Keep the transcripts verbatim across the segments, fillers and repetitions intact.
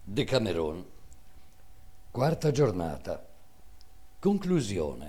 Decameron. Quarta giornata. Conclusione.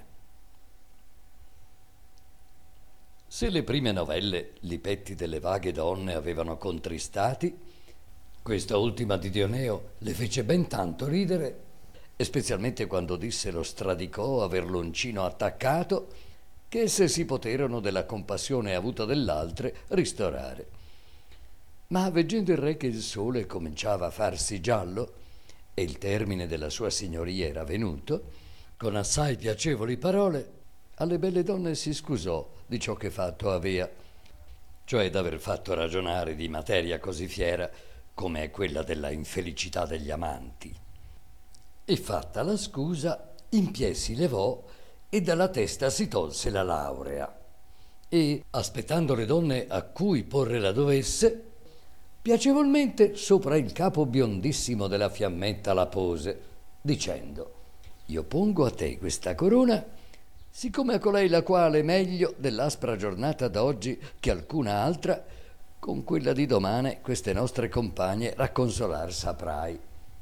Se le prime novelle i petti delle vaghe donne avevano contristati, questa ultima di Dioneo le fece ben tanto ridere, e specialmente quando disse lo stradicò aver l'uncino attaccato, che esse si poterono della compassione avuta dell'altre ristorare. Ma veggendo il re che il sole cominciava a farsi giallo e il termine della sua signoria era venuto, con assai piacevoli parole alle belle donne si scusò di ciò che fatto avea, cioè d'aver fatto ragionare di materia così fiera come è quella della infelicità degli amanti. E fatta la scusa, in piè si levò e dalla testa si tolse la laurea e, aspettando le donne a cui porre la dovesse, piacevolmente sopra il capo biondissimo della fiammetta la pose, dicendo: io pongo a te questa corona, siccome a colei la quale meglio dell'aspra giornata d'oggi che alcuna altra, con quella di domane queste nostre compagne racconsolar saprai.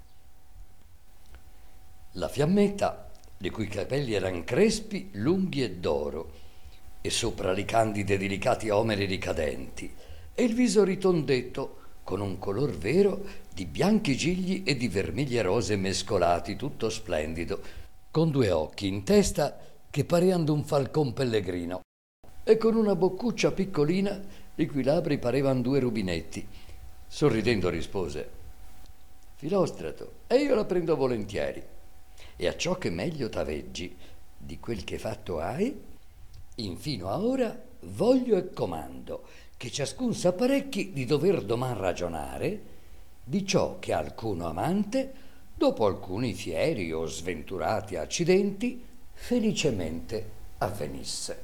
La fiammetta, le cui capelli eran crespi, lunghi e d'oro, e sopra li candidi e delicati omeri ricadenti, e il viso ritondetto, con un color vero di bianchi gigli e di vermiglie rose mescolati, tutto splendido, con due occhi in testa che parean d'un falcon pellegrino, e con una boccuccia piccolina, i cui labbri parevan due rubinetti. Sorridendo rispose: Filostrato, e io la prendo volentieri, e a ciò che meglio t'aveggi di quel che fatto hai, infino a ora voglio e comando che ciascun s'apparecchi di dover doman ragionare di ciò che alcuno amante, dopo alcuni fieri o sventurati accidenti, felicemente avvenisse.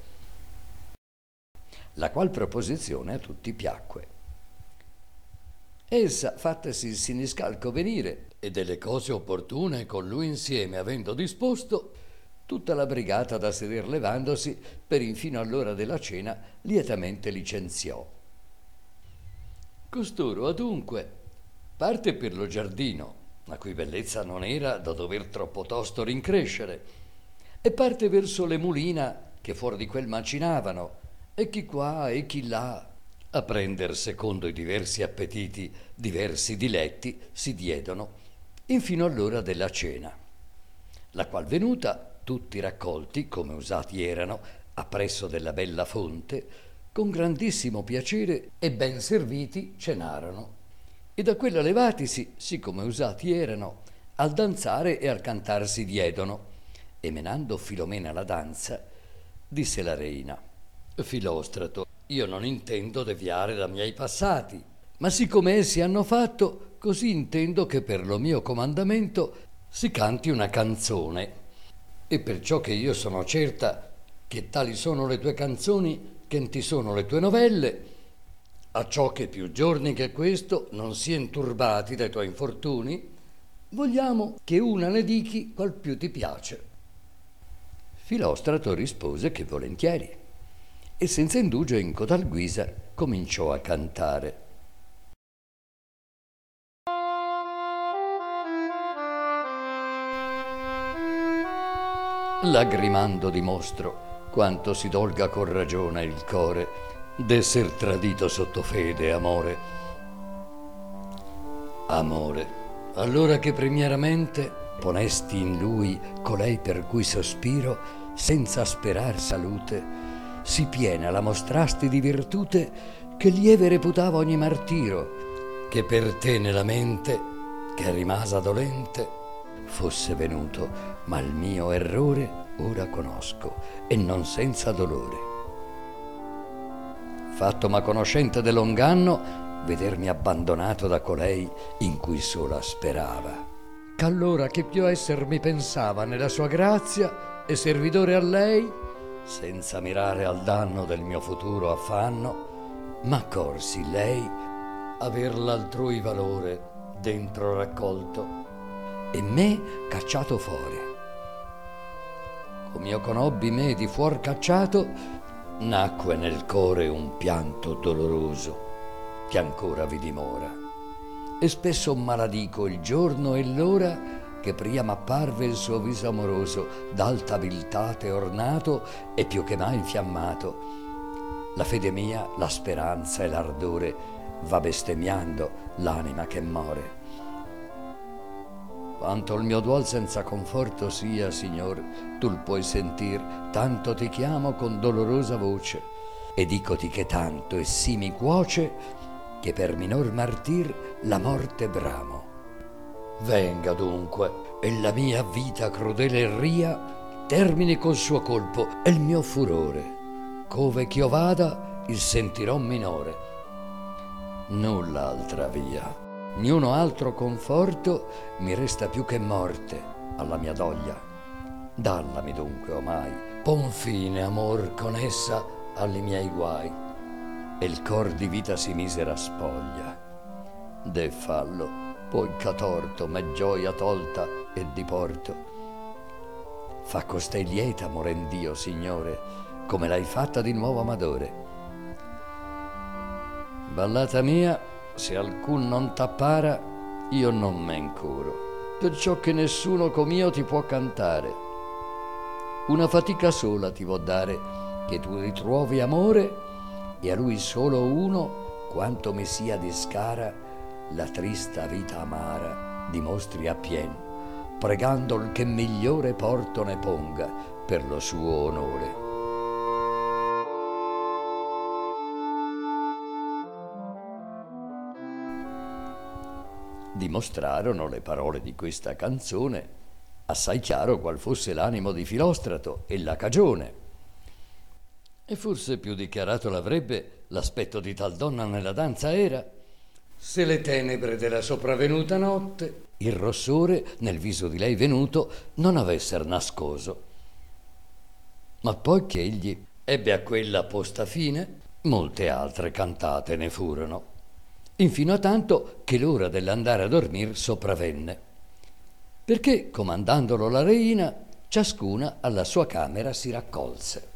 La qual proposizione a tutti piacque. Essa, fattasi il siniscalco venire e delle cose opportune con lui insieme avendo disposto, tutta la brigata da seder levandosi per infino all'ora della cena lietamente licenziò. Costoro adunque parte per lo giardino, la cui bellezza non era da dover troppo tosto rincrescere, e parte verso le mulina che fuori di quel macinavano, e chi qua e chi là, a prender secondo i diversi appetiti diversi diletti si diedono, infino all'ora della cena, la qual venuta tutti raccolti, come usati erano, appresso della bella fonte, con grandissimo piacere e ben serviti cenarono. E da quella levatisi, sì come usati erano, al danzare e al cantar si diedono. E menando Filomena la danza, disse la reina: Filostrato, io non intendo deviare da miei passati, ma siccome essi hanno fatto, così intendo che per lo mio comandamento si canti una canzone. E perciò che io sono certa che tali sono le tue canzoni che ti sono le tue novelle, a ciò che più giorni che questo non sien turbati dai tuoi infortuni, vogliamo che una ne dichi qual più ti piace. Filostrato rispose che volentieri, e senza indugio in codal guisa cominciò a cantare. Lagrimando dimostro quanto si dolga con ragione il core d'esser tradito sotto fede e amore. Amore, allora che primieramente ponesti in lui colei per cui sospiro, senza sperar salute, si piena la mostrasti di virtute che lieve reputava ogni martiro, che per te nella mente, che rimasa dolente, fosse venuto, ma il mio errore ora conosco, e non senza dolore. Fatto-ma conoscente dell'onganno, vedermi abbandonato da colei in cui sola sperava, ch'allora che più esser mi pensava nella sua grazia e servidore a lei, senza mirare al danno del mio futuro affanno, m'accorsi lei aver l'altrui valore dentro raccolto e me cacciato fuori. Com'io conobbi me di fuor cacciato, nacque nel core un pianto doloroso che ancora vi dimora. e spesso maladico il giorno e l'ora che prima apparve il suo viso amoroso, d'alta viltate ornato e più che mai infiammato. La fede mia, la speranza e l'ardore va bestemmiando l'anima che more. Quanto il mio duol senza conforto sia, Signor, tu l puoi sentir, tanto ti chiamo con dolorosa voce, e dicoti che tanto e sì mi cuoce, che per minor martir la morte bramo. Venga dunque, e la mia vita crudele e ria termini col suo colpo e il mio furore. Cove ch'io vada, il sentirò minore. Nulla altra via, niuno altro conforto mi resta più che morte alla mia doglia. Dallami dunque omai, pon fine, amor, con essa alli miei guai, e il cor di vita si misera spoglia. De fallo, poi c'ha torto, m'è gioia tolta e diporto. Fa costei lieta, morendio, Signore, come l'hai fatta di nuovo amadore. Ballata mia, se alcun non t'appara, io non me incuro, perciò che nessuno com'io ti può cantare. Una fatica sola ti vo dare, che tu ritrovi amore, e a lui solo uno, quanto mi sia di scara, la trista vita amara dimostri appien, pregandol che migliore porto ne ponga per lo suo onore. Dimostrarono le parole di questa canzone assai chiaro qual fosse l'animo di Filostrato e la cagione. E forse più dichiarato l'avrebbe l'aspetto di tal donna nella danza era, se le tenebre della sopravvenuta notte il rossore nel viso di lei venuto non avesser nascoso. Ma poi che egli ebbe a quella posta fine, molte altre cantate ne furono, infino a tanto che l'ora dell'andare a dormir sopravvenne, perché, comandandolo la reina, ciascuna alla sua camera si raccolse.